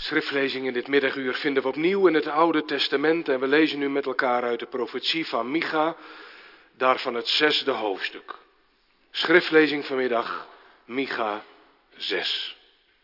Schriftlezing in dit middaguur vinden we opnieuw in het Oude Testament en we lezen nu met elkaar uit de profetie van Micha, daarvan het 6e hoofdstuk. Schriftlezing vanmiddag, Micha 6.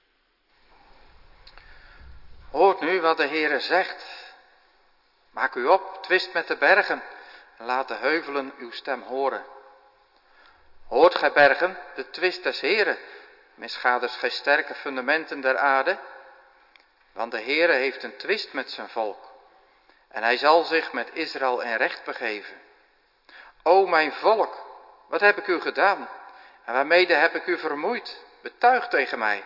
Hoort nu wat de Heere zegt. Maak u op, twist met de bergen en laat de heuvelen uw stem horen. Hoort gij bergen, de twist des Heere, misgaders gij sterke fundamenten der aarde? Want de Heere heeft een twist met zijn volk en hij zal zich met Israël in recht begeven. O mijn volk, wat heb ik u gedaan en waarmede heb ik u vermoeid? Betuig tegen mij.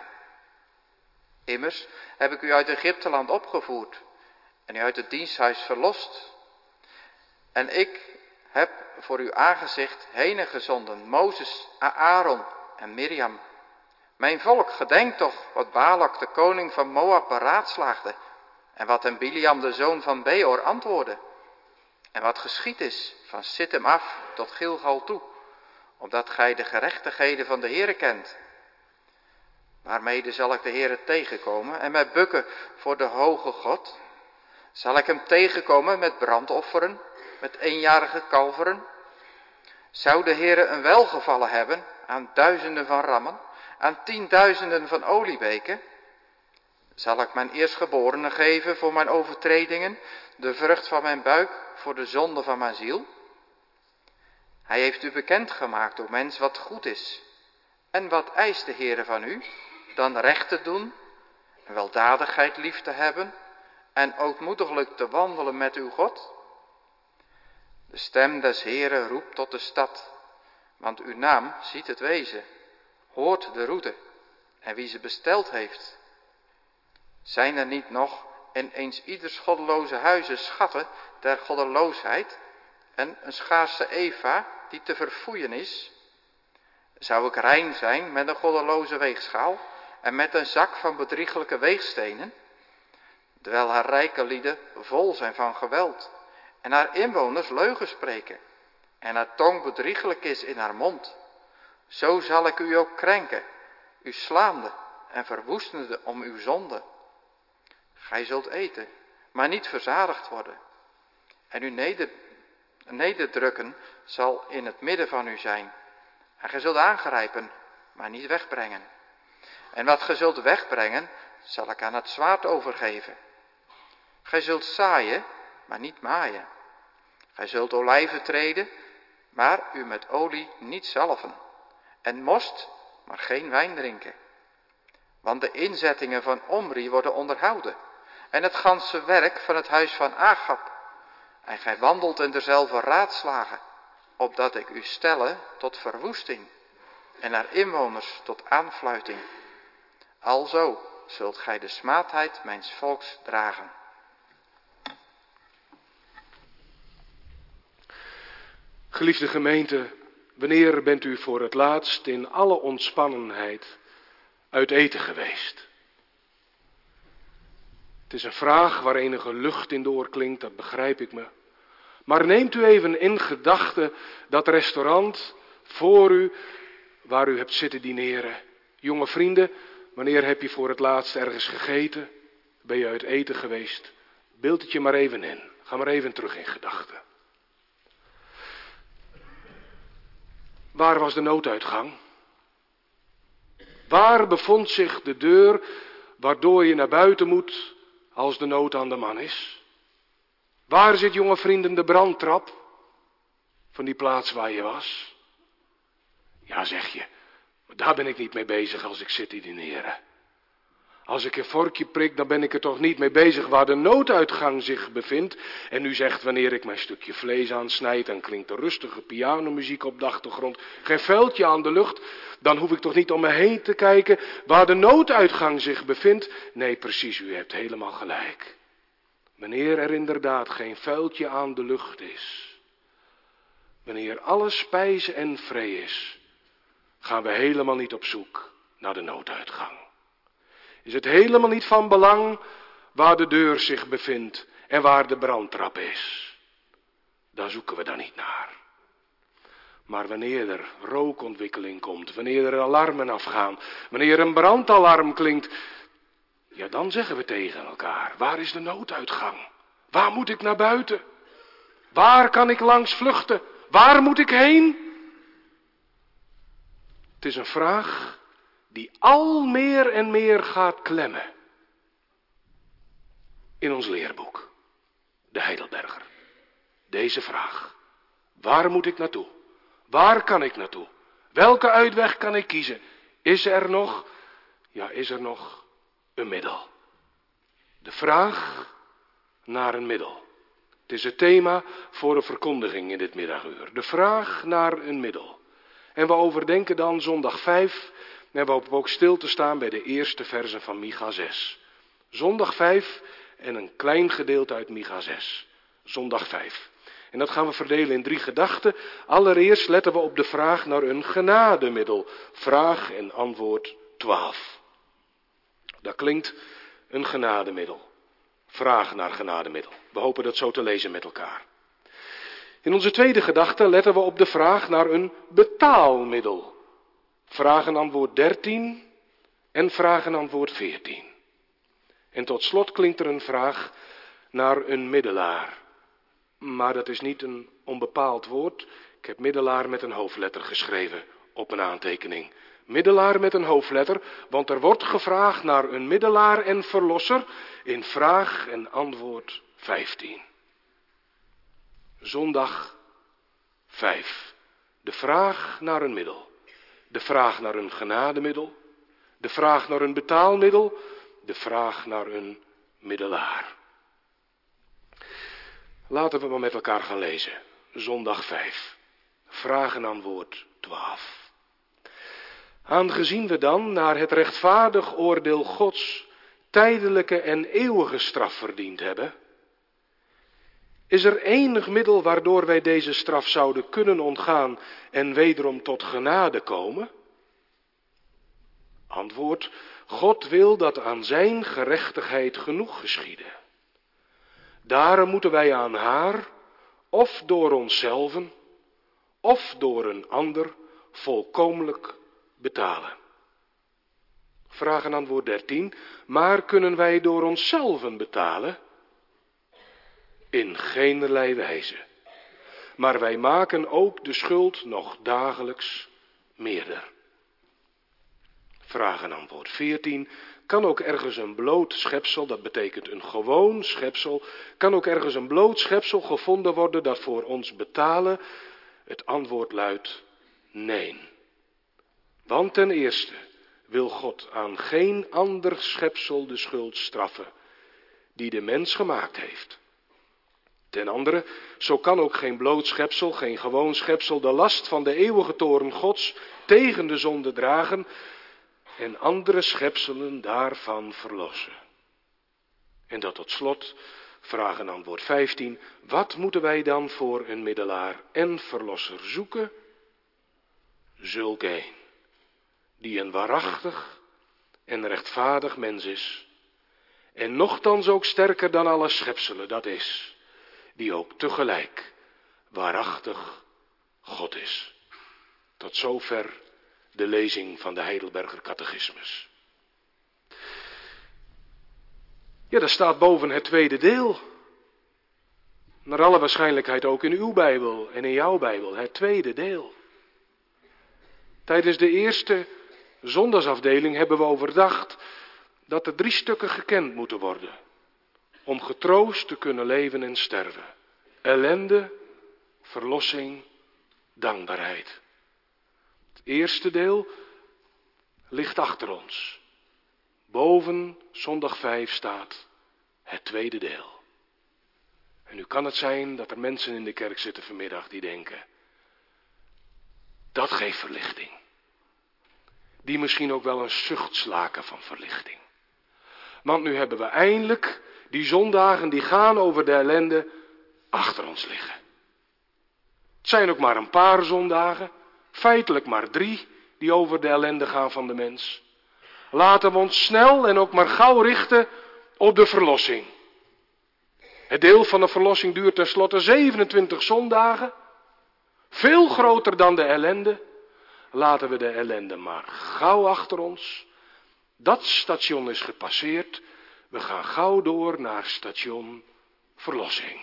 Immers heb ik u uit Egypteland opgevoerd en u uit het diensthuis verlost. En ik heb voor uw aangezicht henen gezonden, Mozes, Aaron en Mirjam. Mijn volk, gedenk toch wat Balak, de koning van Moab, beraadslaagde en wat hem Biliam, de zoon van Beor, antwoordde. En wat geschied is van Sittim af tot Gilgal toe, opdat gij de gerechtigheden van de Heere kent. Waarmede zal ik de Heere tegenkomen en mij bukken voor de hoge God? Zal ik hem tegenkomen met brandofferen, met eenjarige kalveren? Zou de Heere een welgevallen hebben aan duizenden van rammen, aan 10.000 van oliebeken? Zal ik mijn eerstgeborene geven voor mijn overtredingen, de vrucht van mijn buik voor de zonde van mijn ziel? Hij heeft u bekendgemaakt, o mens, wat goed is. En wat eist de Heere van u? Dan recht te doen, en weldadigheid lief te hebben, en ootmoediglijk te wandelen met uw God? De stem des Heere roept tot de stad, want uw naam ziet het wezen. Hoort de roede en wie ze besteld heeft. Zijn er niet nog in eens ieders goddeloze huizen schatten der goddeloosheid en een schaarse Eva die te verfoeien is? Zou ik rein zijn met een goddeloze weegschaal en met een zak van bedrieglijke weegstenen? Terwijl haar rijke lieden vol zijn van geweld en haar inwoners leugen spreken en haar tong bedrieglijk is in haar mond. Zo zal ik u ook krenken, u slaande en verwoestende om uw zonde. Gij zult eten, maar niet verzadigd worden. En uw nederdrukken zal in het midden van u zijn. En gij zult aangrijpen, maar niet wegbrengen. En wat gij zult wegbrengen, zal ik aan het zwaard overgeven. Gij zult zaaien, maar niet maaien. Gij zult olijven treden, maar u met olie niet zalven. En most, maar geen wijn drinken. Want de inzettingen van Omri worden onderhouden. En het ganse werk van het huis van Agab. En gij wandelt in derzelfde raadslagen. Opdat ik u stelle tot verwoesting. En haar inwoners tot aanfluiting. Alzo zult gij de smaadheid mijns volks dragen. Geliefde gemeente, wanneer bent u voor het laatst in alle ontspannenheid uit eten geweest? Het is een vraag waar enige lucht in doorklinkt, dat begrijp ik me. Maar neemt u even in gedachten dat restaurant voor u, waar u hebt zitten dineren. Jonge vrienden, wanneer heb je voor het laatst ergens gegeten? Ben je uit eten geweest? Beeld het je maar even in. Ga maar even terug in gedachten. Waar was de nooduitgang? Waar bevond zich de deur waardoor je naar buiten moet als de nood aan de man is? Waar zit, jonge vrienden, de brandtrap van die plaats waar je was? Ja, zeg je, maar daar ben ik niet mee bezig als ik zit te dineren. Als ik een vorkje prik, dan ben ik er toch niet mee bezig waar de nooduitgang zich bevindt. En u zegt, wanneer ik mijn stukje vlees aansnijd, dan klinkt er rustige pianomuziek op de achtergrond. Geen vuiltje aan de lucht, dan hoef ik toch niet om me heen te kijken waar de nooduitgang zich bevindt. Nee, precies, u hebt helemaal gelijk. Wanneer er inderdaad geen vuiltje aan de lucht is, wanneer alles spijze en vree is, gaan we helemaal niet op zoek naar de nooduitgang. Is het helemaal niet van belang waar de deur zich bevindt en waar de brandtrap is. Daar zoeken we dan niet naar. Maar wanneer er rookontwikkeling komt, wanneer er alarmen afgaan, wanneer een brandalarm klinkt, Ja, dan zeggen we tegen elkaar, waar is de nooduitgang? Waar moet ik naar buiten? Waar kan ik langs vluchten? Waar moet ik heen? Het is een vraag die al meer en meer gaat klemmen in ons leerboek, de Heidelberger. Deze vraag, waar moet ik naartoe? Waar kan ik naartoe? Welke uitweg kan ik kiezen? Is er nog een middel? De vraag naar een middel. Het is het thema voor de verkondiging in dit middaguur. De vraag naar een middel. En we overdenken dan zondag 5 en we hopen ook stil te staan bij de eerste versen van Micha 6. Zondag 5 en een klein gedeelte uit Micha 6. Zondag 5. En dat gaan we verdelen in 3 gedachten. Allereerst letten we op de vraag naar een genademiddel. Vraag en antwoord 12. Dat klinkt een genademiddel. Vraag naar genademiddel. We hopen dat zo te lezen met elkaar. In onze tweede gedachte letten we op de vraag naar een betaalmiddel. Vraag en antwoord 13 en vraag en antwoord 14. En tot slot klinkt er een vraag naar een middelaar. Maar dat is niet een onbepaald woord. Ik heb middelaar met een hoofdletter geschreven op een aantekening. Middelaar met een hoofdletter, want er wordt gevraagd naar een middelaar en verlosser in vraag en antwoord 15. Zondag 5. De vraag naar een middel. De vraag naar een genademiddel. De vraag naar een betaalmiddel. De vraag naar een middelaar. Laten we maar met elkaar gaan lezen. Zondag 5. Vraag en antwoord 12. Aangezien we dan naar het rechtvaardig oordeel Gods tijdelijke en eeuwige straf verdiend hebben, is er enig middel waardoor wij deze straf zouden kunnen ontgaan en wederom tot genade komen? Antwoord, God wil dat aan zijn gerechtigheid genoeg geschiede. Daarom moeten wij aan haar, of door onszelven, of door een ander, volkomenlijk betalen. Vraag en antwoord 13. Maar kunnen wij door onszelven betalen? In geenerlei wijze. Maar wij maken ook de schuld nog dagelijks meerder. Vraag en antwoord 14. Kan ook ergens een bloot schepsel, dat betekent een gewoon schepsel, kan ook ergens een bloot schepsel gevonden worden dat voor ons betalen? Het antwoord luidt nee. Want ten eerste wil God aan geen ander schepsel de schuld straffen die de mens gemaakt heeft. Ten andere, zo kan ook geen bloot schepsel, geen gewoon schepsel de last van de eeuwige toorn Gods tegen de zonde dragen en andere schepselen daarvan verlossen. En dat tot slot, vraag en antwoord 15, wat moeten wij dan voor een middelaar en verlosser zoeken? Zulk een, die een waarachtig en rechtvaardig mens is, en nochtans ook sterker dan alle schepselen, dat is, die ook tegelijk waarachtig God is. Tot zover de lezing van de Heidelberger Catechismus. Ja, daar staat boven het tweede deel. Naar alle waarschijnlijkheid ook in uw Bijbel en in jouw Bijbel, het tweede deel. Tijdens de eerste zondagsafdeling hebben we overdacht dat er 3 stukken gekend moeten worden om getroost te kunnen leven en sterven. Ellende, verlossing, dankbaarheid. Het eerste deel ligt achter ons. Boven zondag 5 staat het tweede deel. En nu kan het zijn dat er mensen in de kerk zitten vanmiddag die denken, dat geeft verlichting. Die misschien ook wel een zucht slaken van verlichting. Want nu hebben we eindelijk die zondagen die gaan over de ellende achter ons liggen. Het zijn ook maar een paar zondagen, feitelijk maar 3 die over de ellende gaan van de mens. Laten we ons snel en ook maar gauw richten op de verlossing. Het deel van de verlossing duurt tenslotte 27 zondagen. Veel groter dan de ellende. Laten we de ellende maar gauw achter ons. Dat station is gepasseerd. We gaan gauw door naar station Verlossing.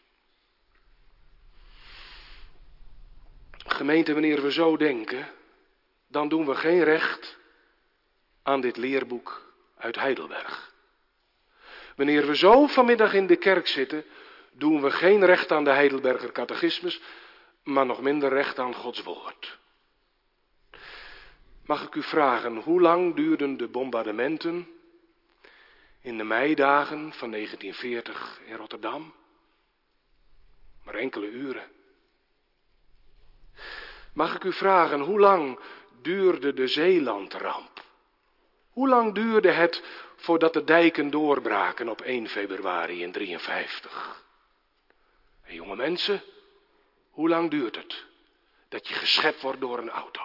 Gemeente, wanneer we zo denken, dan doen we geen recht aan dit leerboek uit Heidelberg. Wanneer we zo vanmiddag in de kerk zitten, doen we geen recht aan de Heidelberger catechismus, maar nog minder recht aan Gods woord. Mag ik u vragen, hoe lang duurden de bombardementen in de meidagen van 1940 in Rotterdam? Maar enkele uren. Mag ik u vragen, hoe lang duurde de Zeelandramp? Hoe lang duurde het voordat de dijken doorbraken op 1 februari in 1953? En jonge mensen, hoe lang duurt het dat je geschept wordt door een auto?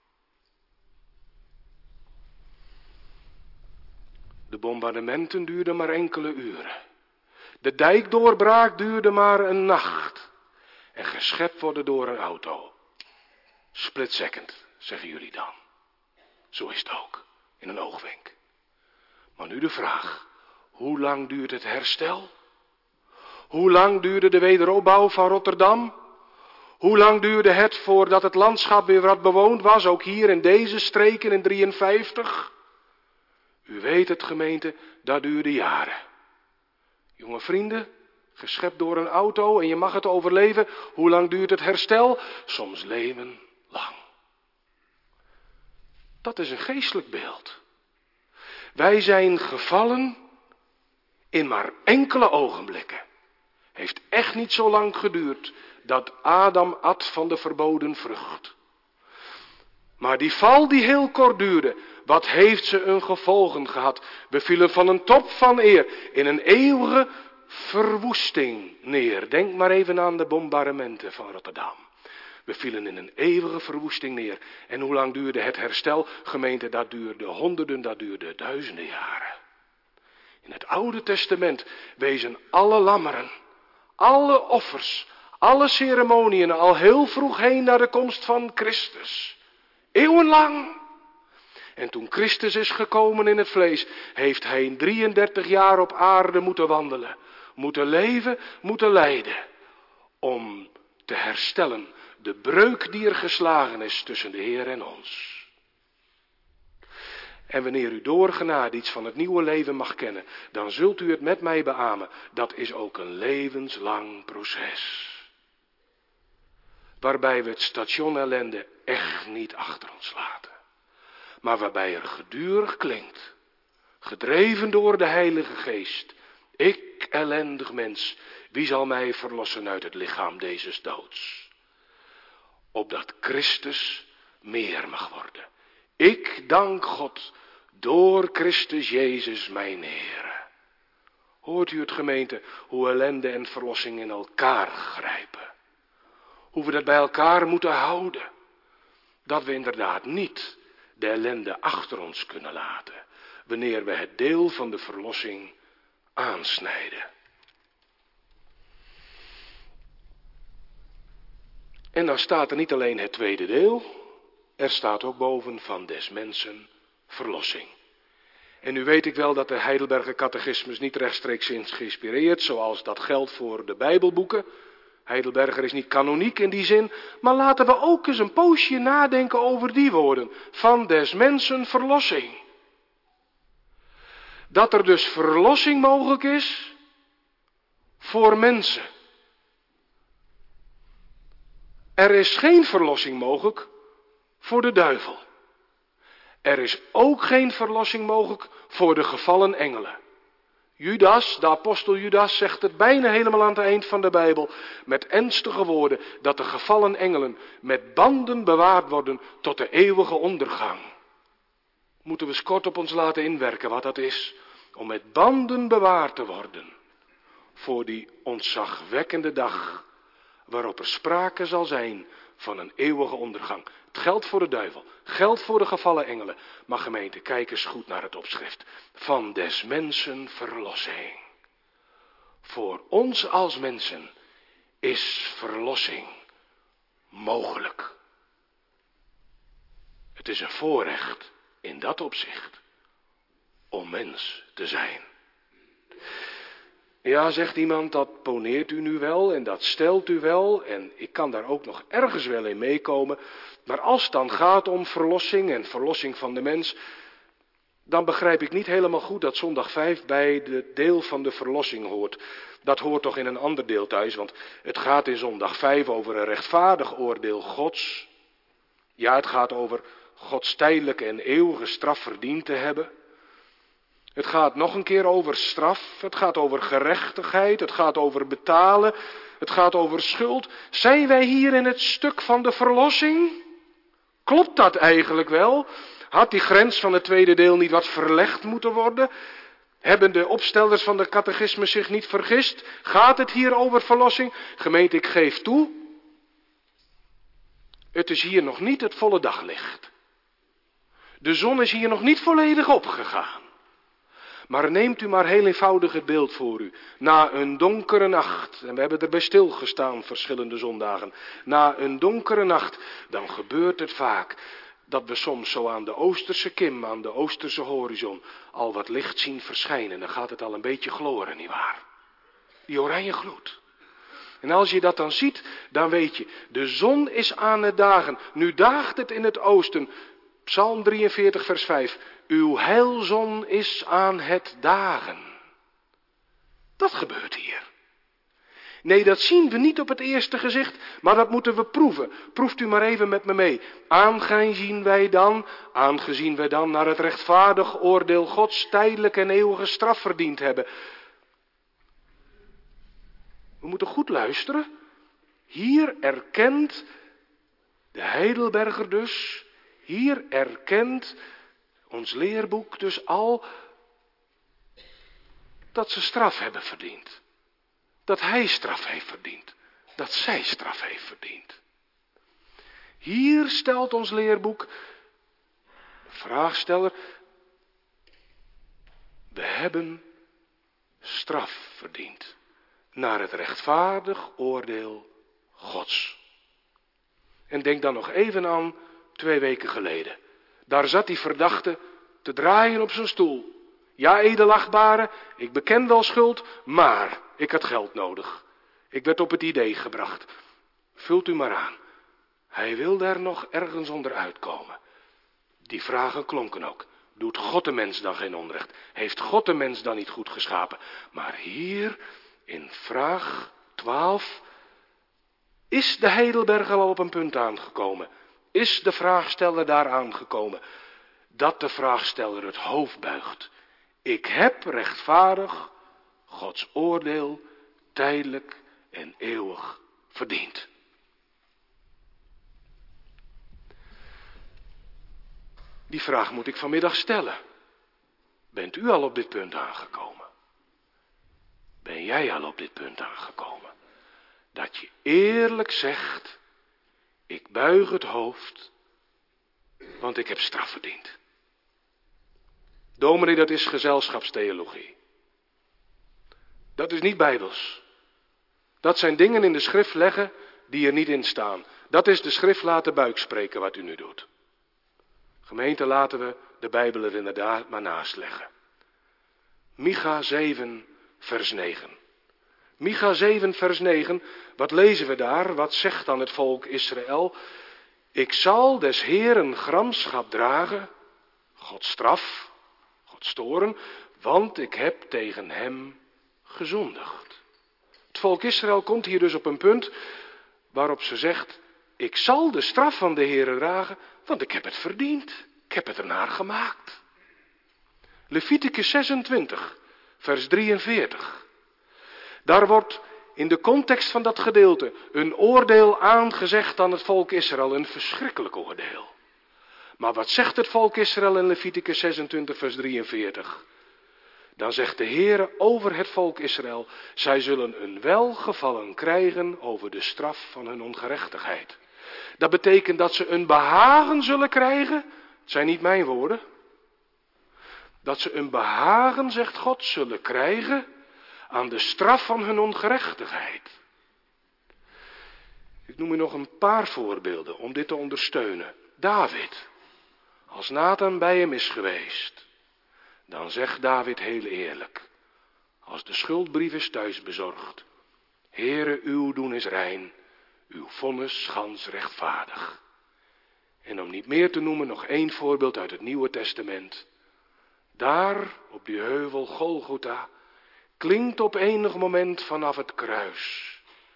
De bombardementen duurden maar enkele uren. De dijkdoorbraak duurde maar een nacht. En geschept worden door een auto. Split second, zeggen jullie dan. Zo is het ook, in een oogwenk. Maar nu de vraag, hoe lang duurt het herstel? Hoe lang duurde de wederopbouw van Rotterdam? Hoe lang duurde het voordat het landschap weer wat bewoond was, ook hier in deze streken in 1953? U weet het, gemeente, dat duurde jaren. Jonge vrienden, geschept door een auto en je mag het overleven. Hoe lang duurt het herstel? Soms levenlang. Dat is een geestelijk beeld. Wij zijn gevallen in maar enkele ogenblikken. Heeft echt niet zo lang geduurd dat Adam at van de verboden vrucht. Maar die val die heel kort duurde, wat heeft ze een gevolgen gehad? We vielen van een top van eer in een eeuwige verwoesting neer. Denk maar even aan de bombardementen van Rotterdam. We vielen in een eeuwige verwoesting neer. En hoe lang duurde het herstel? Gemeente, dat duurde honderden, dat duurde duizenden jaren. In het Oude Testament wezen alle lammeren, alle offers, alle ceremoniën al heel vroeg heen naar de komst van Christus. Eeuwenlang. En toen Christus is gekomen in het vlees, heeft hij 33 jaar op aarde moeten wandelen, moeten leven, moeten lijden, om te herstellen de breuk die er geslagen is tussen de Heer en ons. En wanneer u doorgenaad iets van het nieuwe leven mag kennen, dan zult u het met mij beamen. Dat is ook een levenslang proces. Waarbij we het station ellende echt niet achter ons laten. Maar waarbij er gedurig klinkt, gedreven door de Heilige Geest: ik, ellendig mens, wie zal mij verlossen uit het lichaam dezes doods? Opdat Christus meer mag worden. Ik dank God door Christus Jezus mijn Heer. Hoort u het, gemeente, hoe ellende en verlossing in elkaar grijpen? Hoe we dat bij elkaar moeten houden. Dat we inderdaad niet de ellende achter ons kunnen laten, wanneer we het deel van de verlossing aansnijden. En dan staat er niet alleen het tweede deel, er staat ook boven van des mensen verlossing. En nu weet ik wel dat de Heidelberger catechismus niet rechtstreeks is geïnspireerd, zoals dat geldt voor de Bijbelboeken. Heidelberger is niet kanoniek in die zin, maar laten we ook eens een poosje nadenken over die woorden. Van des mensen verlossing. Dat er dus verlossing mogelijk is voor mensen. Er is geen verlossing mogelijk voor de duivel. Er is ook geen verlossing mogelijk voor de gevallen engelen. Judas, de apostel Judas, zegt het bijna helemaal aan het eind van de Bijbel, met ernstige woorden, dat de gevallen engelen met banden bewaard worden tot de eeuwige ondergang. Moeten we eens kort op ons laten inwerken wat dat is, om met banden bewaard te worden voor die ontzagwekkende dag, waarop er sprake zal zijn van een eeuwige ondergang. Het geldt voor de duivel, geldt voor de gevallen engelen. Maar gemeente, kijk eens goed naar het opschrift. Van des mensen verlossing. Voor ons als mensen is verlossing mogelijk. Het is een voorrecht in dat opzicht om mens te zijn. Ja, zegt iemand, dat poneert u nu wel en dat stelt u wel en ik kan daar ook nog ergens wel in meekomen. Maar als het dan gaat om verlossing en verlossing van de mens, dan begrijp ik niet helemaal goed dat zondag 5 bij het deel van de verlossing hoort. Dat hoort toch in een ander deel thuis, want het gaat in zondag 5 over een rechtvaardig oordeel Gods. Ja, het gaat over Gods tijdelijke en eeuwige straf verdiend te hebben. Het gaat nog een keer over straf, het gaat over gerechtigheid, het gaat over betalen, het gaat over schuld. Zijn wij hier in het stuk van de verlossing? Klopt dat eigenlijk wel? Had die grens van het tweede deel niet wat verlegd moeten worden? Hebben de opstellers van de catechisme zich niet vergist? Gaat het hier over verlossing? Gemeente, ik geef toe. Het is hier nog niet het volle daglicht. De zon is hier nog niet volledig opgegaan. Maar neemt u maar heel eenvoudig het beeld voor u. Na een donkere nacht, en we hebben erbij stilgestaan verschillende zondagen. Na een donkere nacht, dan gebeurt het vaak dat we soms zo aan de oosterse kim, aan de oosterse horizon, al wat licht zien verschijnen. Dan gaat het al een beetje gloren, nietwaar? Die oranje gloed. En als je dat dan ziet, dan weet je, de zon is aan het dagen. Nu daagt het in het oosten. Psalm 43 vers 5. Uw heilzon is aan het dagen. Dat gebeurt hier. Nee, dat zien we niet op het eerste gezicht, maar dat moeten we proeven. Proeft u maar even met me mee. Aangezien wij dan naar het rechtvaardig oordeel Gods tijdelijke en eeuwige straf verdiend hebben. We moeten goed luisteren. Hier erkent de Heidelberger dus, hier erkent ons leerboek dus al dat ze straf hebben verdiend. Dat hij straf heeft verdiend. Dat zij straf heeft verdiend. Hier stelt ons leerboek, de vraagsteller, we hebben straf verdiend. Naar het rechtvaardig oordeel Gods. En denk dan nog even aan 2 weken geleden. Daar zat die verdachte te draaien op zijn stoel. Ja, edelachtbare, ik beken wel schuld, maar ik had geld nodig. Ik werd op het idee gebracht. Vult u maar aan. Hij wil daar nog ergens onder uitkomen. Die vragen klonken ook. Doet God de mens dan geen onrecht? Heeft God de mens dan niet goed geschapen? Maar hier in vraag 12 is de Heidelberger al op een punt aangekomen. Is de vraagsteller daar aangekomen? Dat de vraagsteller het hoofd buigt. Ik heb rechtvaardig Gods oordeel tijdelijk en eeuwig verdiend. Die vraag moet ik vanmiddag stellen. Bent u al op dit punt aangekomen? Ben jij al op dit punt aangekomen? Dat je eerlijk zegt, ik buig het hoofd, want ik heb straf verdiend. Dominee, dat is gezelschapstheologie. Dat is niet bijbels. Dat zijn dingen in de schrift leggen die er niet in staan. Dat is de schrift laten buikspreken wat u nu doet. Gemeente, laten we de Bijbel er inderdaad maar naast leggen. Micha 7 vers 9. Micha 7 vers 9, wat lezen we daar? Wat zegt dan het volk Israël? Ik zal des Heeren gramschap dragen, Gods straf, Gods toorn, want ik heb tegen hem gezondigd. Het volk Israël komt hier dus op een punt waarop ze zegt, ik zal de straf van de Heere dragen, want ik heb het verdiend. Ik heb het ernaar gemaakt. Leviticus 26, vers 43. Daar wordt in de context van dat gedeelte een oordeel aangezegd aan het volk Israël. Een verschrikkelijk oordeel. Maar wat zegt het volk Israël in Leviticus 26, vers 43? Dan zegt de Heere over het volk Israël, zij zullen een welgevallen krijgen over de straf van hun ongerechtigheid. Dat betekent dat ze een behagen zullen krijgen. Het zijn niet mijn woorden. Dat ze een behagen, zegt God, zullen krijgen aan de straf van hun ongerechtigheid. Ik noem u nog een paar voorbeelden om dit te ondersteunen. David, als Nathan bij hem is geweest. Dan zegt David heel eerlijk, als de schuldbrief is thuis bezorgd: Heere, uw doen is rein, uw vonnis gans rechtvaardig. En om niet meer te noemen, nog 1 voorbeeld uit het Nieuwe Testament. Daar, op die heuvel Golgotha, klinkt op enig moment vanaf het kruis: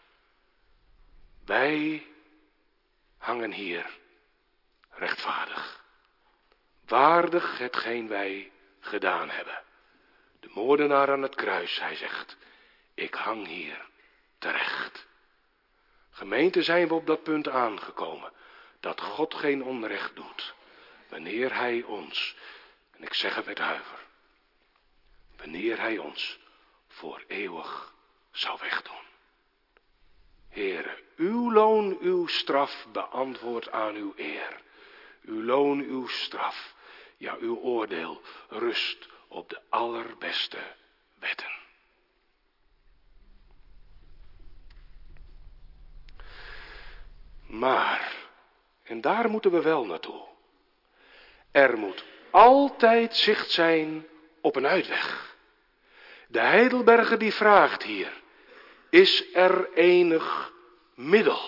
wij hangen hier rechtvaardig, waardig hetgeen wij gedaan hebben. De moordenaar aan het kruis, hij zegt, ik hang hier terecht. Gemeente, zijn we op dat punt aangekomen, dat God geen onrecht doet, wanneer hij ons, en ik zeg het met huiver, wanneer hij ons voor eeuwig zou wegdoen. Heere, uw loon, uw straf beantwoordt aan uw eer. Uw loon, uw straf, ja uw oordeel rust op de allerbeste wetten. Maar, en daar moeten we wel naartoe, er moet altijd zicht zijn op een uitweg. De Heidelberger die vraagt hier: is er enig middel?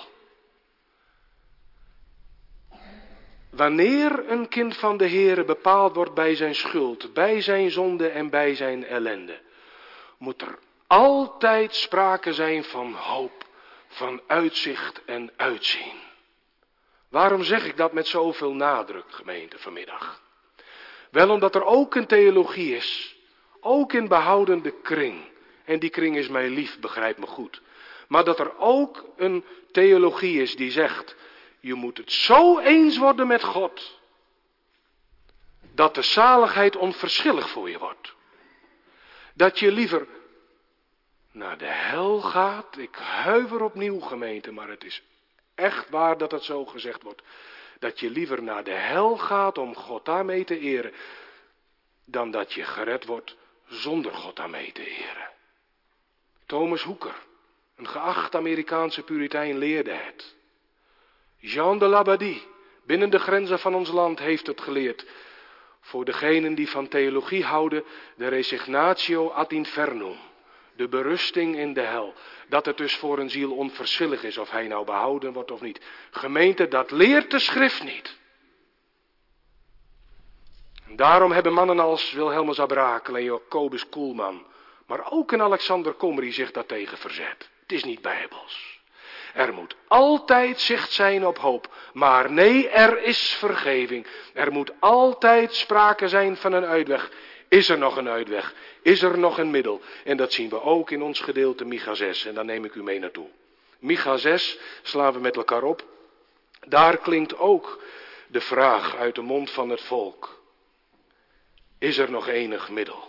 Wanneer een kind van de Heere bepaald wordt bij zijn schuld, bij zijn zonde en bij zijn ellende, moet er altijd sprake zijn van hoop, van uitzicht en uitzien. Waarom zeg ik dat met zoveel nadruk, gemeente, vanmiddag? Wel omdat er ook een theologie is, ook in behoudende kring. En die kring is mij lief, begrijp me goed. Maar dat er ook een theologie is die zegt: je moet het zo eens worden met God, dat de zaligheid onverschillig voor je wordt. Dat je liever naar de hel gaat. Ik huiver opnieuw, gemeente, maar het is echt waar dat het zo gezegd wordt. Dat je liever naar de hel gaat om God daarmee te eren, dan dat je gered wordt zonder God daarmee te eren. Thomas Hooker, een geacht Amerikaanse puritein, leerde het. Jean de Labadie, binnen de grenzen van ons land, heeft het geleerd. Voor degenen die van theologie houden, de resignatio ad infernum, de berusting in de hel. Dat het dus voor een ziel onverschillig is of hij nou behouden wordt of niet. Gemeente, dat leert de schrift niet. En daarom hebben mannen als Wilhelmus à Brakel en Jacobus Koelman, maar ook een Alexander Comrie zich daartegen verzet. Het is niet bijbels. Er moet altijd zicht zijn op hoop. Maar nee, er is vergeving. Er moet altijd sprake zijn van een uitweg. Is er nog een uitweg? Is er nog een middel? En dat zien we ook in ons gedeelte Micha 6. En daar neem ik u mee naartoe. Micha 6 slaan we met elkaar op. Daar klinkt ook de vraag uit de mond van het volk: is er nog enig middel?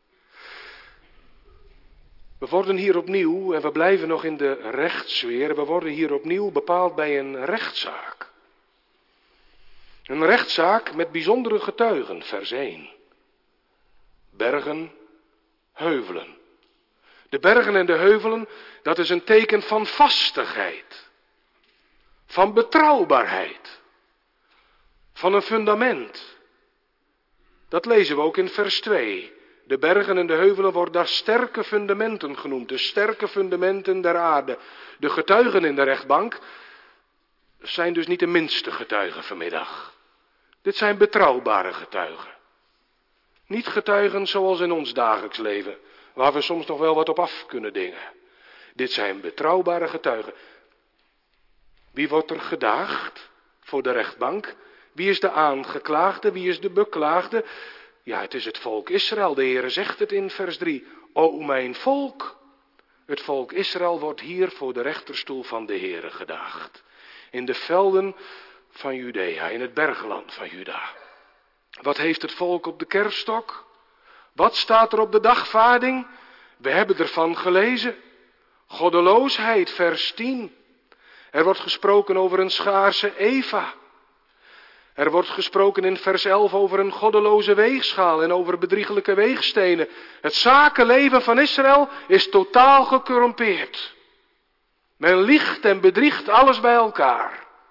We worden hier opnieuw, en we blijven nog in de rechtssfeer, we worden hier opnieuw bepaald bij een rechtszaak. Een rechtszaak met bijzondere getuigen, vers 1. Bergen, heuvelen. De bergen en de heuvelen, dat is een teken van vastigheid, van betrouwbaarheid, van een fundament. Dat lezen we ook in vers 2. De bergen en de heuvelen worden daar sterke fundamenten genoemd. De sterke fundamenten der aarde. De getuigen in de rechtbank zijn dus niet de minste getuigen vanmiddag. Dit zijn betrouwbare getuigen. Niet getuigen zoals in ons dagelijks leven, waar we soms nog wel wat op af kunnen dingen. Dit zijn betrouwbare getuigen. Wie wordt er gedaagd voor de rechtbank? Wie is de aangeklaagde? Wie is de beklaagde? Ja, het is het volk Israël. De Heere zegt het in vers 3. O mijn volk. Het volk Israël wordt hier voor de rechterstoel van de Heere gedaagd. In de velden van Judea, in het bergland van Juda. Wat heeft het volk op de kerfstok? Wat staat er op de dagvaarding? We hebben ervan gelezen. Goddeloosheid, vers 10. Er wordt gesproken over een schaarse Eva. Er wordt gesproken in vers 11 over een goddeloze weegschaal en over bedriegelijke weegstenen. Het zakenleven van Israël is totaal gecorrumpeerd. Men liegt en bedriegt alles bij elkaar.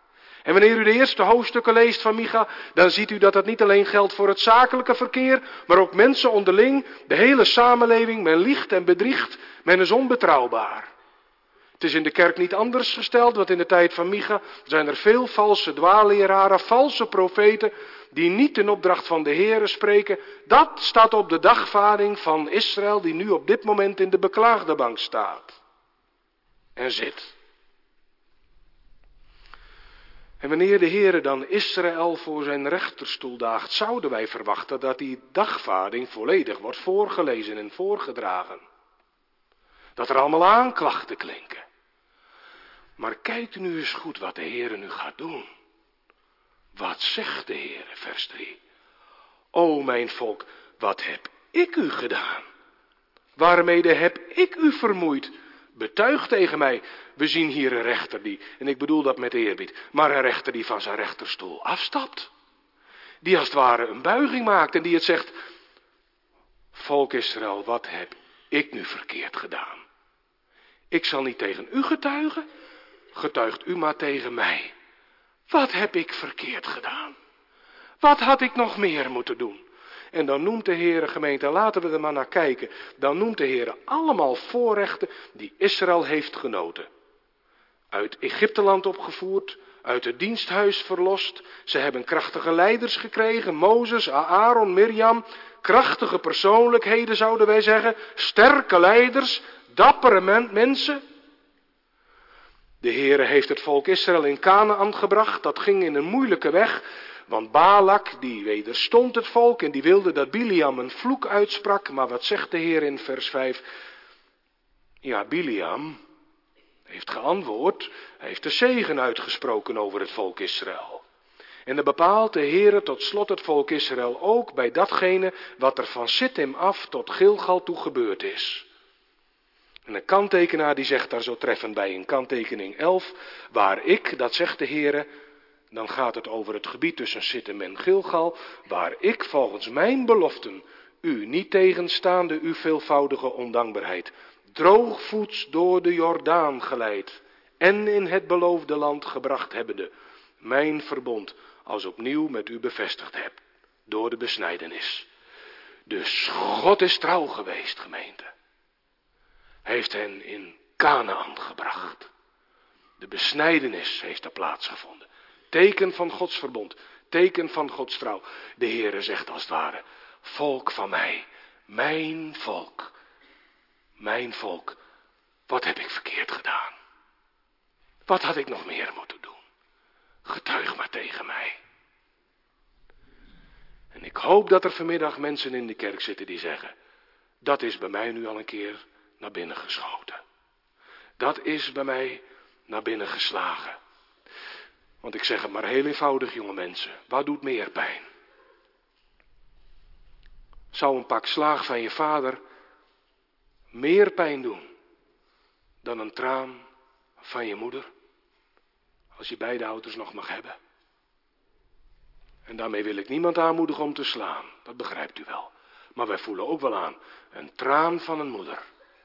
En wanneer u de eerste hoofdstukken leest van Micha, dan ziet u dat dat niet alleen geldt voor het zakelijke verkeer, maar ook mensen onderling, de hele samenleving. Men liegt en bedriegt, men is onbetrouwbaar. Het is in de kerk niet anders gesteld, want in de tijd van Micha zijn er veel valse dwaalleraren, valse profeten, die niet in opdracht van de Heere spreken. Dat staat op de dagvaarding van Israël, die nu op dit moment in de beklaagde bank staat en zit. En wanneer de Heere dan Israël voor zijn rechterstoel daagt, zouden wij verwachten dat die dagvaarding volledig wordt voorgelezen en voorgedragen. Dat er allemaal aanklachten klinken. Maar kijkt u nu eens goed wat de Heere nu gaat doen. Wat zegt de Heere, vers 3. O mijn volk, wat heb ik u gedaan? Waarmede heb ik u vermoeid? Betuig tegen mij, we zien hier een rechter die, en ik bedoel dat met eerbied, maar een rechter die van zijn rechterstoel afstapt. Die als het ware een buiging maakt en die het zegt, volk Israël, wat heb ik nu verkeerd gedaan? Ik zal niet tegen u getuigen, getuigt u maar tegen mij. Wat heb ik verkeerd gedaan? Wat had ik nog meer moeten doen? En dan noemt de Heere, gemeente, laten we er maar naar kijken. Dan noemt de Heere allemaal voorrechten die Israël heeft genoten. Uit Egypteland opgevoerd, uit het diensthuis verlost. Ze hebben krachtige leiders gekregen, Mozes, Aaron, Mirjam. Krachtige persoonlijkheden zouden wij zeggen, sterke leiders, dappere mensen. De Heere heeft het volk Israël in Kanaän gebracht, dat ging in een moeilijke weg. Want Balak, die wederstond het volk en die wilde dat Biliam een vloek uitsprak. Maar wat zegt de Heer in vers 5? Ja, Biliam heeft geantwoord, hij heeft de zegen uitgesproken over het volk Israël. En dan bepaalt de Heer tot slot het volk Israël ook bij datgene wat er van Sittim af tot Gilgal toe gebeurd is. En een kanttekenaar die zegt daar zo treffend bij in kanttekening 11, waar ik, dat zegt de Heer, dan gaat het over het gebied tussen Sittim en Gilgal, waar ik volgens mijn beloften u niet tegenstaande uw veelvoudige ondankbaarheid droogvoets door de Jordaan geleid en in het beloofde land gebracht hebbende, mijn verbond als opnieuw met u bevestigd heb, door de besnijdenis. Dus God is trouw geweest, gemeente. Hij heeft hen in Kanaän gebracht. De besnijdenis heeft er plaatsgevonden. Teken van Gods verbond, teken van Gods trouw. De Heere zegt als het ware, volk van mij, mijn volk, wat heb ik verkeerd gedaan? Wat had ik nog meer moeten doen? Getuig maar tegen mij. En ik hoop dat er vanmiddag mensen in de kerk zitten die zeggen, dat is bij mij nu al een keer naar binnen geschoten. Dat is bij mij naar binnen geslagen. Want ik zeg het maar heel eenvoudig, jonge mensen. Wat doet meer pijn? Zou een pak slaag van je vader meer pijn doen dan een traan van je moeder? Als je beide ouders nog mag hebben. En daarmee wil ik niemand aanmoedigen om te slaan. Dat begrijpt u wel. Maar wij voelen ook wel aan. Een traan van een moeder.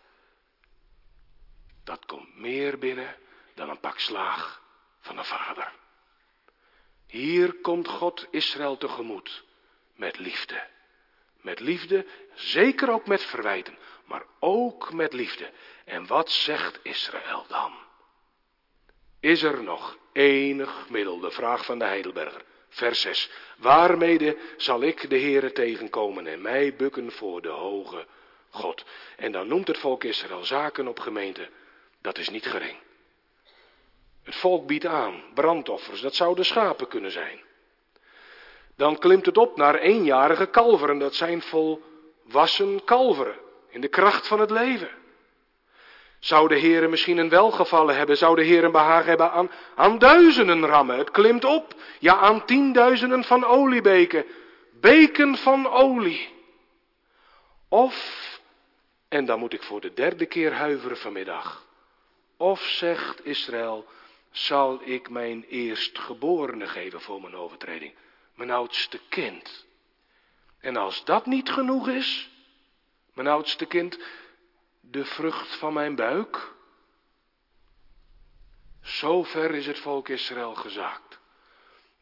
Dat komt meer binnen dan een pak slaag van een vader. Hier komt God Israël tegemoet met liefde. Met liefde, zeker ook met verwijten, maar ook met liefde. En wat zegt Israël dan? Is er nog enig middel, de vraag van de Heidelberger, vers 6. Waarmede zal ik de Heere tegenkomen en mij bukken voor de hoge God? En dan noemt het volk Israël zaken op, gemeente, dat is niet gering. Het volk biedt aan, brandoffers, dat zouden schapen kunnen zijn. Dan klimt het op naar eenjarige kalveren, dat zijn volwassen kalveren, in de kracht van het leven. Zou de Heere misschien een welgevallen hebben, zou de Heere een behagen hebben aan duizenden rammen. Het klimt op, ja aan 10.000 van oliebeken, beken van olie. Of, en dan moet ik voor de 3e keer huiveren vanmiddag, of zegt Israël, zal ik mijn eerstgeborene geven voor mijn overtreding, mijn oudste kind. En als dat niet genoeg is, mijn oudste kind, de vrucht van mijn buik. Zover is het volk Israël gezaakt.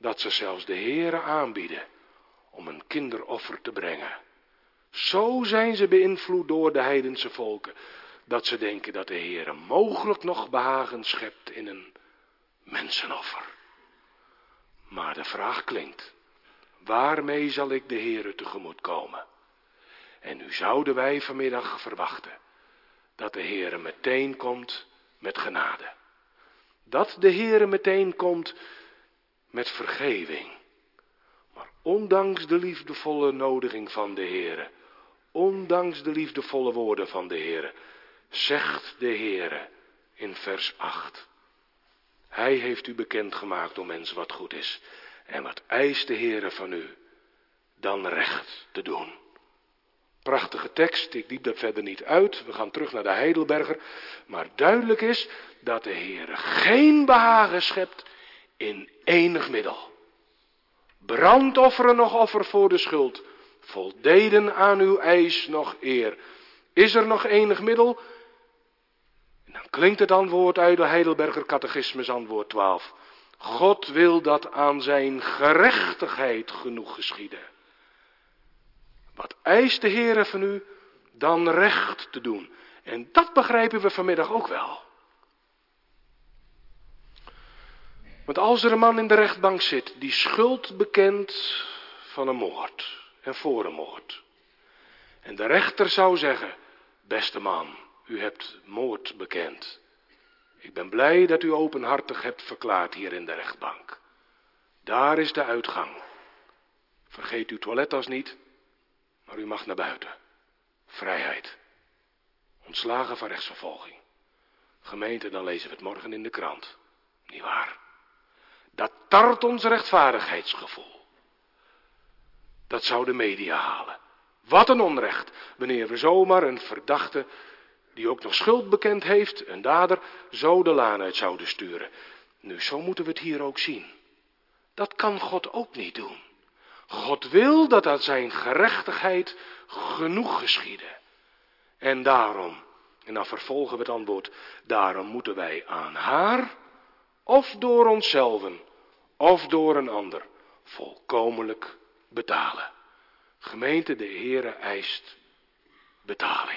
dat ze zelfs de Heere aanbieden om een kinderoffer te brengen. Zo zijn ze beïnvloed door de heidense volken, dat ze denken dat de Heere mogelijk nog behagen schept in een mensenoffer. Maar de vraag klinkt, waarmee zal ik de Heere tegemoet komen? En nu zouden wij vanmiddag verwachten dat de Heere meteen komt met genade. Dat de Heere meteen komt met vergeving. Maar ondanks de liefdevolle nodiging van de Heere, ondanks de liefdevolle woorden van de Heere, zegt de Heere in vers 8. Hij heeft u bekendgemaakt, o mens, wat goed is. En wat eist de Heere van u? Dan recht te doen. Prachtige tekst, ik diep dat verder niet uit. We gaan terug naar de Heidelberger. Maar duidelijk is dat de Heere geen behagen schept in enig middel. Brandofferen nog offer voor de schuld. Voldeden aan uw eis nog eer. Is er nog enig middel? En dan klinkt het antwoord uit de Heidelberger Catechismus, antwoord 12. God wil dat aan zijn gerechtigheid genoeg geschieden. Wat eist de Heere van u? Dan recht te doen. En dat begrijpen we vanmiddag ook wel. Want als er een man in de rechtbank zit die schuld bekent van een moord en voor een moord. En de rechter zou zeggen, beste man, u hebt moord bekend. Ik ben blij dat u openhartig hebt verklaard hier in de rechtbank. Daar is de uitgang. Vergeet uw toilettas niet, maar u mag naar buiten. Vrijheid. Ontslagen van rechtsvervolging. Gemeente, dan lezen we het morgen in de krant. Niet waar? Dat tart ons rechtvaardigheidsgevoel. Dat zou de media halen. Wat een onrecht, wanneer we zomaar een verdachte, die ook nog schuld bekend heeft, een dader, zo de laan uit zouden sturen. Nu, zo moeten we het hier ook zien. Dat kan God ook niet doen. God wil dat aan zijn gerechtigheid genoeg geschieden. En daarom, en dan vervolgen we het antwoord, daarom moeten wij aan haar, of door onszelven, of door een ander, volkomenlijk betalen. Gemeente, de Heere eist betaling.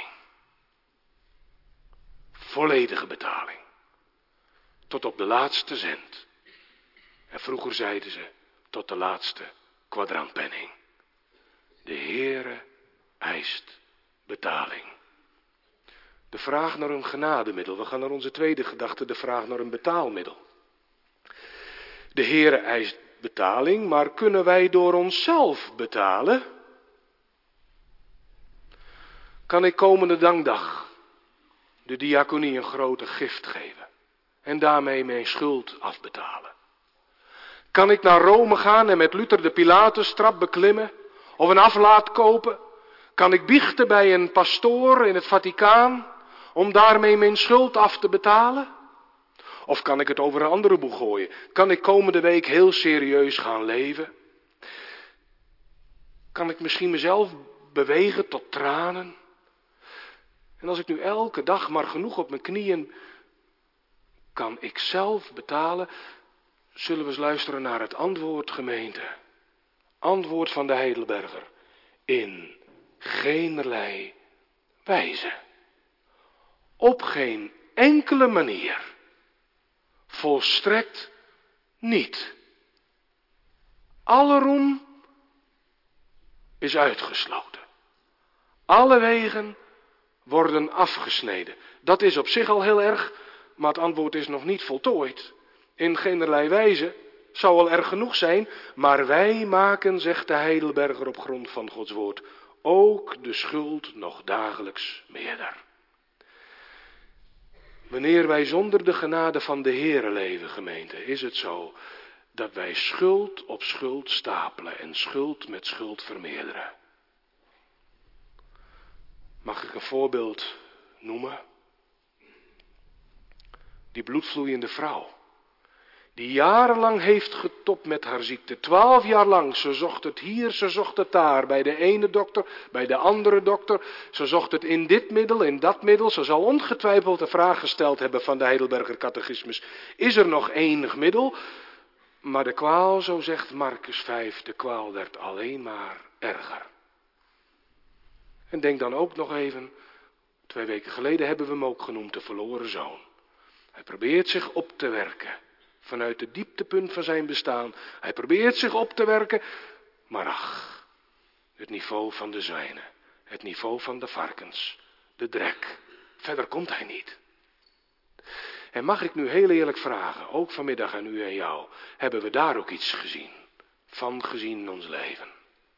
Volledige betaling. Tot op de laatste cent. En vroeger zeiden ze, tot de laatste kwadrantpenning. De Heere eist betaling. De vraag naar een genademiddel. We gaan naar onze tweede gedachte, de vraag naar een betaalmiddel. De Heere eist betaling, maar kunnen wij door onszelf betalen? Kan ik komende dankdag de diaconie een grote gift geven en daarmee mijn schuld afbetalen? Kan ik naar Rome gaan en met Luther de Pilatustrap beklimmen of een aflaat kopen? Kan ik biechten bij een pastoor in het Vaticaan om daarmee mijn schuld af te betalen? Of kan ik het over een andere boeg gooien? Kan ik komende week heel serieus gaan leven? Kan ik misschien mezelf bewegen tot tranen? En als ik nu elke dag maar genoeg op mijn knieën, kan ik zelf betalen? Zullen we eens luisteren naar het antwoord, gemeente? Antwoord van de Heidelberger. In geenerlei wijze. Op geen enkele manier. Volstrekt niet. Alle roem is uitgesloten. Alle wegen worden afgesneden. Dat is op zich al heel erg, maar het antwoord is nog niet voltooid. In geenerlei wijze zou al erg genoeg zijn, maar wij maken, zegt de Heidelberger op grond van Gods woord, ook de schuld nog dagelijks meerder. Wanneer wij zonder de genade van de Heere leven, gemeente, is het zo dat wij schuld op schuld stapelen en schuld met schuld vermeerderen. Mag ik een voorbeeld noemen? Die bloedvloeiende vrouw, die jarenlang heeft getopt met haar ziekte. 12 jaar lang, ze zocht het hier, ze zocht het daar, bij de ene dokter, bij de andere dokter. Ze zocht het in dit middel, in dat middel. Ze zal ongetwijfeld de vraag gesteld hebben van de Heidelberger Catechismus. Is er nog enig middel? Maar de kwaal, zo zegt Markus 5, de kwaal werd alleen maar erger. En denk dan ook nog even, 2 weken geleden hebben we hem ook genoemd, de verloren zoon. Hij probeert zich op te werken, vanuit het dieptepunt van zijn bestaan. Hij probeert zich op te werken, maar ach, het niveau van de zwijnen, het niveau van de varkens, de drek, verder komt hij niet. En mag ik nu heel eerlijk vragen, ook vanmiddag aan u en jou, hebben we daar ook iets gezien in ons leven?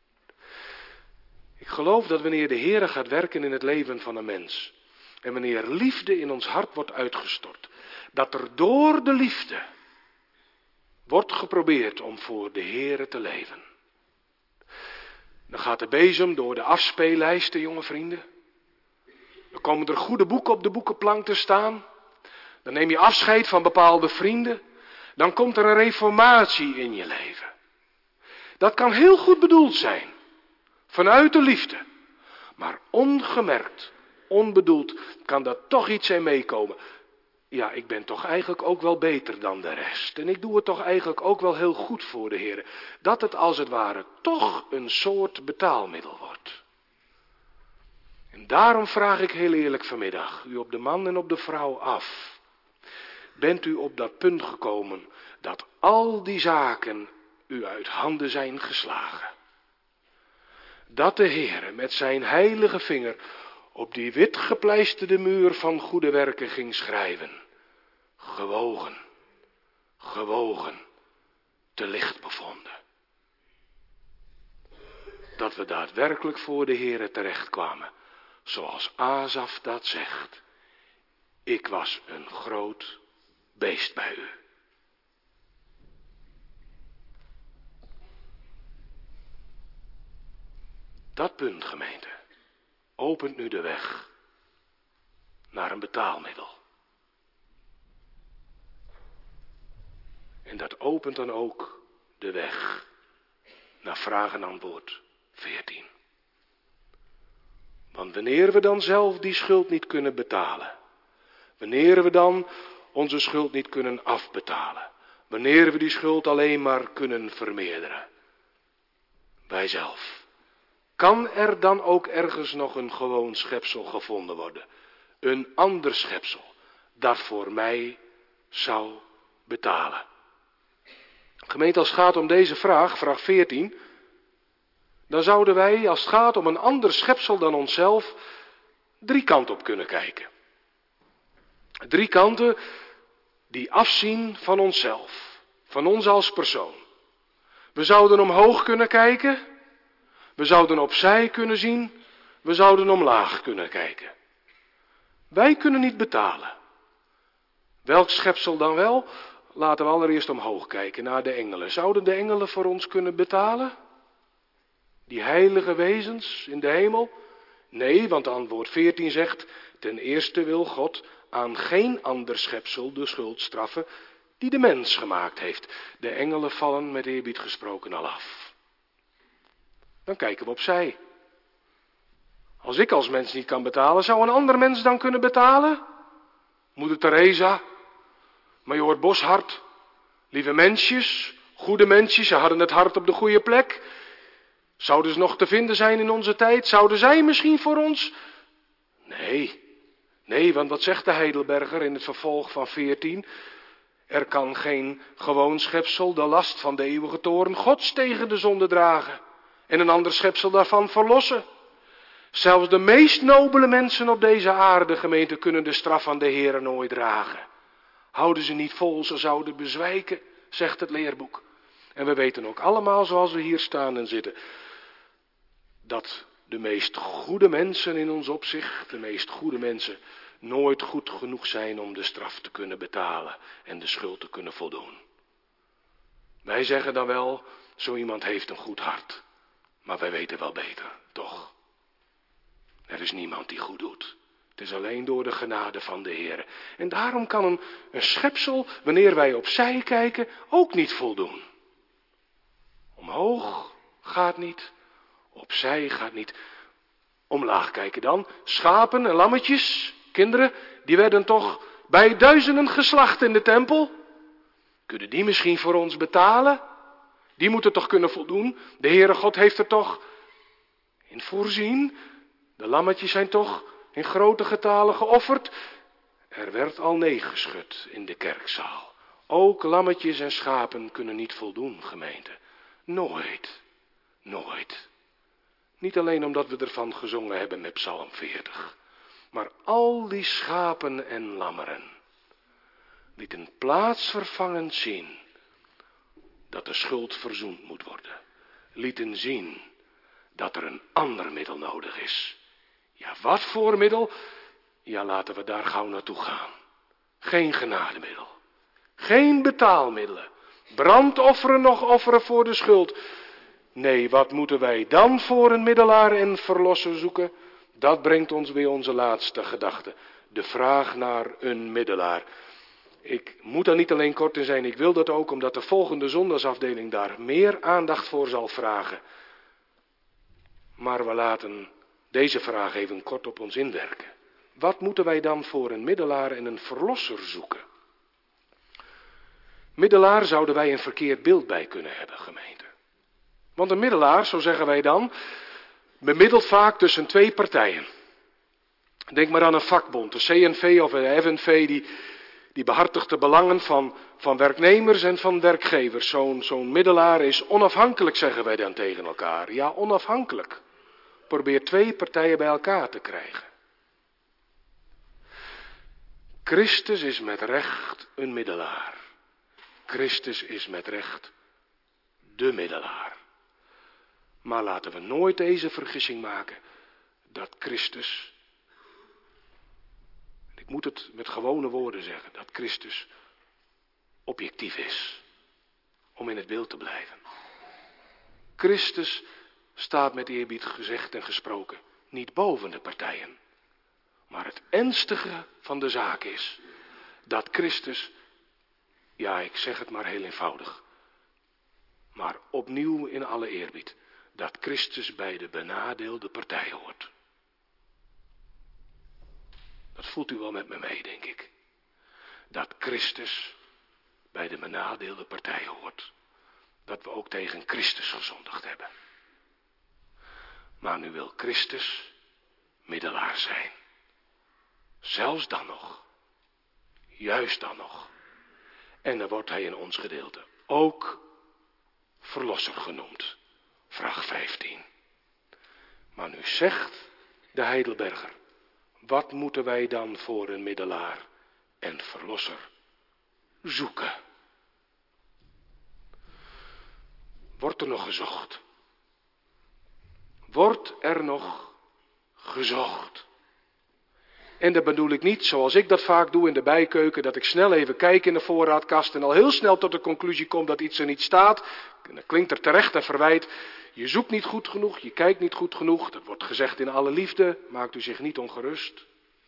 Ik geloof dat wanneer de Heere gaat werken in het leven van een mens, en wanneer liefde in ons hart wordt uitgestort, dat er door de liefde wordt geprobeerd om voor de Heere te leven. Dan gaat de bezem door de afspeellijsten, jonge vrienden. Dan komen er goede boeken op de boekenplank te staan. Dan neem je afscheid van bepaalde vrienden. Dan komt er een reformatie in je leven. Dat kan heel goed bedoeld zijn. Vanuit de liefde. Maar ongemerkt, onbedoeld, kan daar toch iets in meekomen. Ja, ik ben toch eigenlijk ook wel beter dan de rest. En ik doe het toch eigenlijk ook wel heel goed voor de Heer. Dat het als het ware toch een soort betaalmiddel wordt. En daarom vraag ik heel eerlijk vanmiddag, u op de man en op de vrouw af. Bent u op dat punt gekomen dat al die zaken u uit handen zijn geslagen? Dat de Heer met zijn heilige vinger op die witgepleisterde muur van goede werken ging schrijven. Gewogen, gewogen, te licht bevonden. Dat we daadwerkelijk voor de Heere terechtkwamen, zoals Asaf dat zegt. Ik was een groot beest bij u. Dat punt, gemeente, opent nu de weg naar een betaalmiddel. En dat opent dan ook de weg naar vraag en antwoord 14. Want wanneer we dan zelf die schuld niet kunnen betalen, wanneer we dan onze schuld niet kunnen afbetalen, wanneer we die schuld alleen maar kunnen vermeerderen, wij zelf, kan er dan ook ergens nog een gewoon schepsel gevonden worden? Een ander schepsel dat voor mij zou betalen. Gemeente, als het gaat om deze vraag, vraag 14, dan zouden wij, als het gaat om een ander schepsel dan onszelf, 3 kanten op kunnen kijken. 3 kanten die afzien van onszelf, van ons als persoon. We zouden omhoog kunnen kijken, we zouden opzij kunnen zien, we zouden omlaag kunnen kijken. Wij kunnen niet betalen. Welk schepsel dan wel? Laten we allereerst omhoog kijken naar de engelen. Zouden de engelen voor ons kunnen betalen? Die heilige wezens in de hemel? Nee, want antwoord 14 zegt, ten eerste wil God aan geen ander schepsel de schuld straffen die de mens gemaakt heeft. De engelen vallen met eerbied gesproken al af. Dan kijken we opzij. Als ik als mens niet kan betalen, zou een ander mens dan kunnen betalen? Moeder Teresa, Majoor Boshart, lieve mensjes, goede mensjes, ze hadden het hart op de goede plek. Zouden ze nog te vinden zijn in onze tijd? Zouden zij misschien voor ons? Nee, want wat zegt de Heidelberger in het vervolg van 14? Er kan geen gewoon schepsel de last van de eeuwige toorn Gods tegen de zonde dragen en een ander schepsel daarvan verlossen. Zelfs de meest nobele mensen op deze aarde, gemeente, kunnen de straf van de Heere nooit dragen. Houden ze niet vol, ze zouden bezwijken, zegt het leerboek. En we weten ook allemaal, zoals we hier staan en zitten, dat de meest goede mensen in ons opzicht, de meest goede mensen, nooit goed genoeg zijn om de straf te kunnen betalen en de schuld te kunnen voldoen. Wij zeggen dan wel, zo iemand heeft een goed hart. Maar wij weten wel beter, toch? Er is niemand die goed doet. Het is alleen door de genade van de Heer. En daarom kan een schepsel, wanneer wij opzij kijken, ook niet voldoen. Omhoog gaat niet, opzij gaat niet. Omlaag kijken dan. Schapen en lammetjes, kinderen, die werden toch bij duizenden geslacht in de tempel. Kunnen die misschien voor ons betalen? Die moeten toch kunnen voldoen? De Heere God heeft er toch in voorzien? De lammetjes zijn toch in grote getalen geofferd? Er werd al nee geschud in de kerkzaal. Ook lammetjes en schapen kunnen niet voldoen, gemeente. Nooit, nooit. Niet alleen omdat we ervan gezongen hebben met Psalm 40. Maar al die schapen en lammeren lieten plaatsvervangend zien dat de schuld verzoend moet worden. Lieten zien dat er een ander middel nodig is. Ja, wat voor middel? Ja, laten we daar gauw naartoe gaan. Geen genademiddel. Geen betaalmiddelen. Brandofferen nog offeren voor de schuld. Nee, wat moeten wij dan voor een middelaar en verlosser zoeken? Dat brengt ons weer onze laatste gedachte. De vraag naar een middelaar. Ik moet daar niet alleen kort in zijn, ik wil dat ook omdat de volgende zondagsafdeling daar meer aandacht voor zal vragen. Maar we laten deze vraag even kort op ons inwerken. Wat moeten wij dan voor een middelaar en een verlosser zoeken? Middelaar zouden wij een verkeerd beeld bij kunnen hebben, gemeente. Want een middelaar, zo zeggen wij dan, bemiddelt vaak tussen twee partijen. Denk maar aan een vakbond, de CNV of de FNV, die behartigt de belangen van werknemers en van werkgevers. Zo'n middelaar is onafhankelijk, zeggen wij dan tegen elkaar. Ja, onafhankelijk. Probeer twee partijen bij elkaar te krijgen. Christus is met recht een middelaar. Christus is met recht de middelaar. Maar laten we nooit deze vergissing maken dat Christus, ik moet het met gewone woorden zeggen, dat Christus objectief is, om in het beeld te blijven. Christus staat met eerbied gezegd en gesproken niet boven de partijen. Maar het ernstige van de zaak is dat Christus, ja, ik zeg het maar heel eenvoudig, maar opnieuw in alle eerbied, dat Christus bij de benadeelde partij hoort. Dat voelt u wel met me mee, denk ik. Dat Christus bij de benadeelde partij hoort. Dat we ook tegen Christus gezondigd hebben. Maar nu wil Christus middelaar zijn. Zelfs dan nog. Juist dan nog. En dan wordt hij in ons gedeelte ook verlosser genoemd. Vraag 15. Maar nu zegt de Heidelberger, wat moeten wij dan voor een middelaar en verlosser zoeken? Wordt er nog gezocht? Wordt er nog gezocht? En dat bedoel ik niet zoals ik dat vaak doe in de bijkeuken, dat ik snel even kijk in de voorraadkast en al heel snel tot de conclusie kom dat iets er niet staat. En dan klinkt er terecht en verwijt, je zoekt niet goed genoeg, je kijkt niet goed genoeg. Dat wordt gezegd in alle liefde, maakt u zich niet ongerust.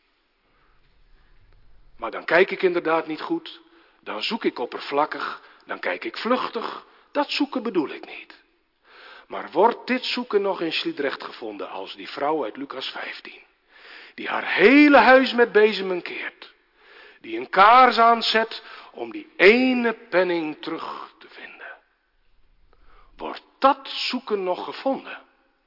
Maar dan kijk ik inderdaad niet goed, dan zoek ik oppervlakkig, dan kijk ik vluchtig. Dat zoeken bedoel ik niet. Maar wordt dit zoeken nog in Sliedrecht gevonden als die vrouw uit Lucas 15? Die haar hele huis met bezemen keert. Die een kaars aanzet om die ene penning terug te vinden. Wordt dat zoeken nog gevonden?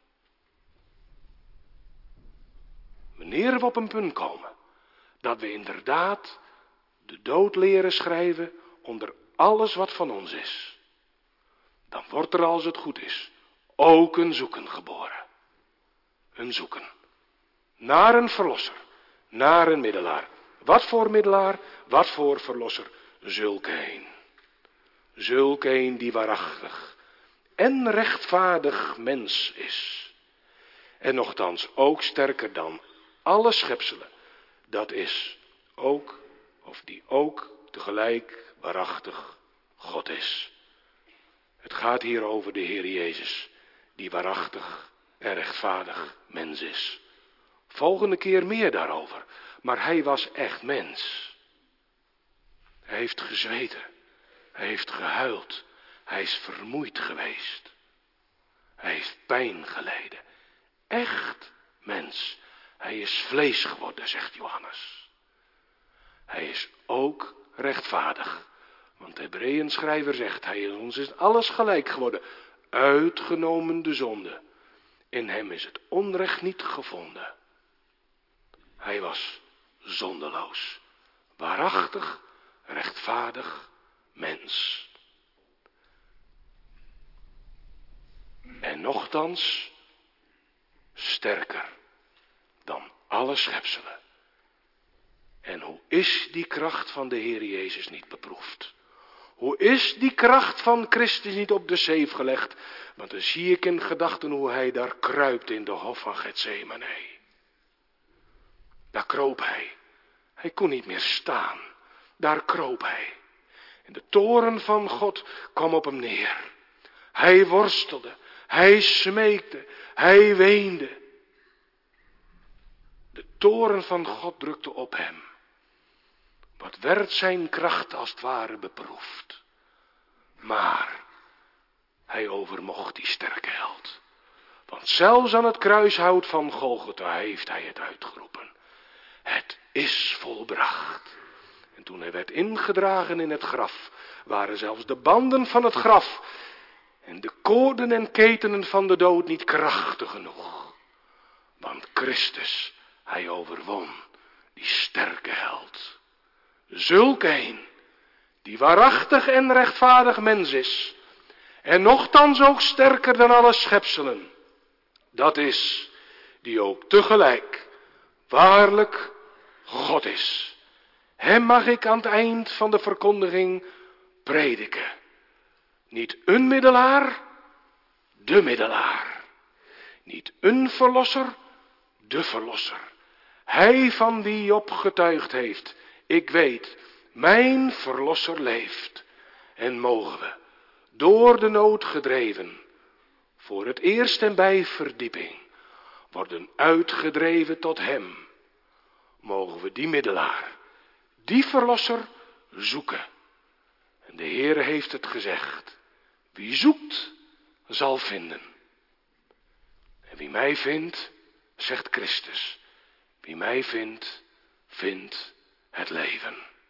Wanneer we op een punt komen dat we inderdaad de dood leren schrijven onder alles wat van ons is. Dan wordt er, als het goed is, ook een zoeken geboren. Een zoeken. Naar een verlosser. Naar een middelaar. Wat voor middelaar? Wat voor verlosser? Zulk een. Zulk een die waarachtig en rechtvaardig mens is. En nochtans ook sterker dan alle schepselen. Dat is ook, of die ook tegelijk waarachtig God is. Het gaat hier over de Heer Jezus, die waarachtig en rechtvaardig mens is. Volgende keer meer daarover, maar hij was echt mens. Hij heeft gezweten, hij heeft gehuild, hij is vermoeid geweest. Hij heeft pijn geleden. Echt mens. Hij is vlees geworden, zegt Johannes. Hij is ook rechtvaardig, Want de Hebreeënschrijver zegt, hij is ons in alles gelijk geworden, uitgenomen de zonde. In hem is het onrecht niet gevonden. Hij was zondeloos, waarachtig, rechtvaardig mens. En nochtans sterker dan alle schepselen. En hoe is die kracht van de Heer Jezus niet beproefd? Hoe is die kracht van Christus niet op de zeef gelegd? Want dan zie ik in gedachten hoe hij daar kruipt in de hof van Getsemane. Daar kroop hij. Hij kon niet meer staan. Daar kroop hij. En de toorn van God kwam op hem neer. Hij worstelde. Hij smeekte. Hij weende. De toorn van God drukte op hem. Wat werd zijn kracht als het ware beproefd. Maar hij overmocht die sterke held. Want zelfs aan het kruishout van Golgotha heeft hij het uitgeroepen. Het is volbracht. En toen hij werd ingedragen in het graf, waren zelfs de banden van het graf en de koorden en ketenen van de dood niet krachtig genoeg. Want Christus, hij overwon die sterke held. Zulk een, die waarachtig en rechtvaardig mens is, en nochtans ook sterker dan alle schepselen, dat is, die ook tegelijk waarlijk God is. Hem mag ik aan het eind van de verkondiging prediken. Niet een middelaar, de middelaar. Niet een verlosser, de verlosser. Hij van wie Job getuigd heeft, ik weet, mijn verlosser leeft. En mogen we, door de nood gedreven, voor het eerst en bij verdieping, worden uitgedreven tot hem. Mogen we die middelaar, die verlosser zoeken. En de Heere heeft het gezegd. Wie zoekt, zal vinden. En wie mij vindt, zegt Christus. Wie mij vindt, vindt het leven.